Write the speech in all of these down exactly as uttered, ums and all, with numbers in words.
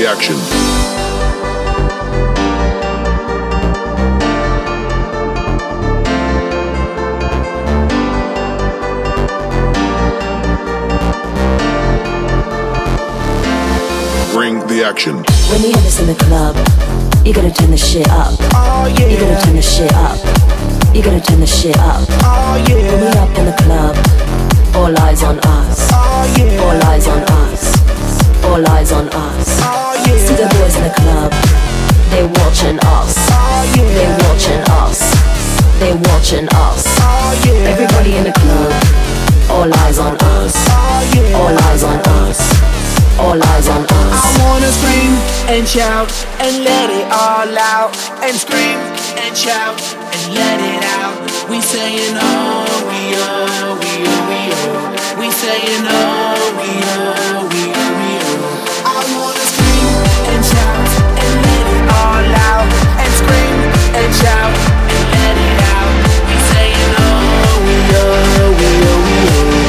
the action. Bring the action. When you hear this in the club, you gotta turn the shit up. Oh yeah. You gotta turn the shit up. You gotta turn the shit up. Oh yeah. When we up in the club, all eyes on us. Oh yeah. All eyes on us. All eyes on us. Oh yeah. See the boys in the club, they watching us. Oh yeah. They watching us. They watching us. Oh yeah. Everybody in the club, all eyes on us. Oh yeah. All eyes on us. All eyes on us. I wanna scream and shout and let it all out. And scream and shout and let it out. We saying oh, we oh, we oh, we oh. We saying oh, we oh, we oh, we oh. I wanna scream and shout and let it all out. And scream and shout and let it out. We saying oh, we oh, we oh, we oh.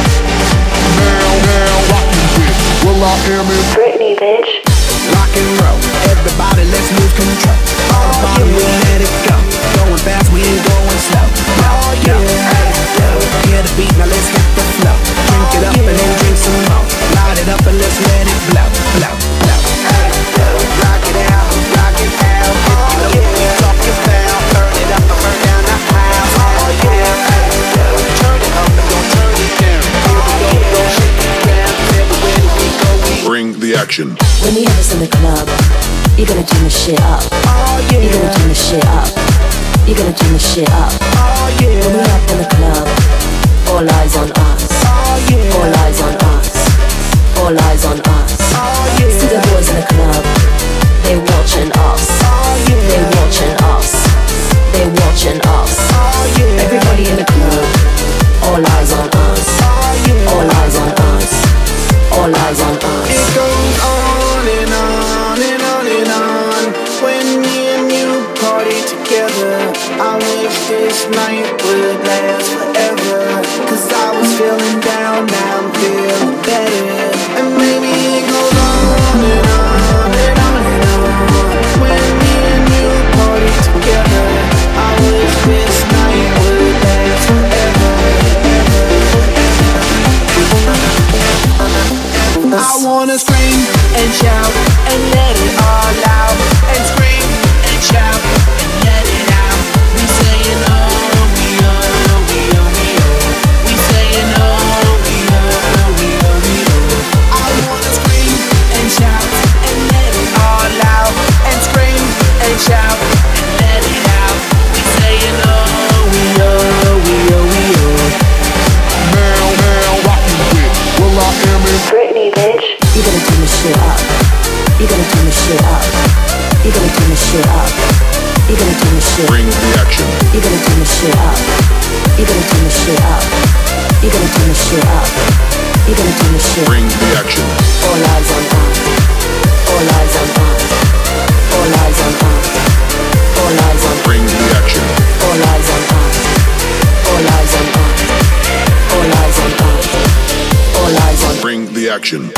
Now, now, rockin' with Will I Am in Britney, bitch. Rock and roll, everybody let's lose control. All about it, we'll let it go. Going fast, we ain't going slow. No, no, hey, yo, hear the beat, now let's hit the flow. Drink it up and then drink some more. Light it up and let's let it blow, blow, blow. Hey, yo, rock it out, rock it out. If you know what we talking about, turn it up and burn down the house. Oh yeah, hey, yo, turn it up and don't turn it down. Here we go, go shake it down. Everywhere that we go, we Bring the action. When you have us in the club, you gotta turn the shit up. oh yeah. You gotta turn the shit up. You gotta turn the shit up. Oh yeah. When we up in the club, all eyes on us. Oh yeah. All eyes on us. All eyes on us. Oh yeah. See the boys in the club, they watching us. Oh yeah. They watching us. They watching us. Oh yeah. Everybody in the club, all eyes on us. Oh yeah. All eyes on us. All eyes on us. It goes on and on and on and on. When me and you party together, I wish this night would last forever. Cause I was feeling down, now I'm feeling better. And maybe it goes on and on and on and on. When me and you party together, I wish this night would last forever. I wanna scream and shout and let it all out. And scream and shout and let it out. We saying oh, we oh, we oh, we oh. We saying oh, we oh, we oh, we oh. I wanna scream and shout and let it all out. And scream and shout and let it out. We saying oh, we oh, we oh, we oh. Now, now, rockin' with Will I Am in Britney, bitch. You gotta turn the shit up. You gotta turn the shit up. You gotta turn the shit up. You gotta turn the shit up. Bring the action. You gotta turn the shit up. You gotta turn the shit up. You gotta turn the shit up. You gotta turn the shit up. Bring the action. All eyes on us. All eyes on us. All eyes on us. All eyes on us. Bring the action. All eyes on us. All eyes on us. All eyes on us. All eyes on us. Bring the action.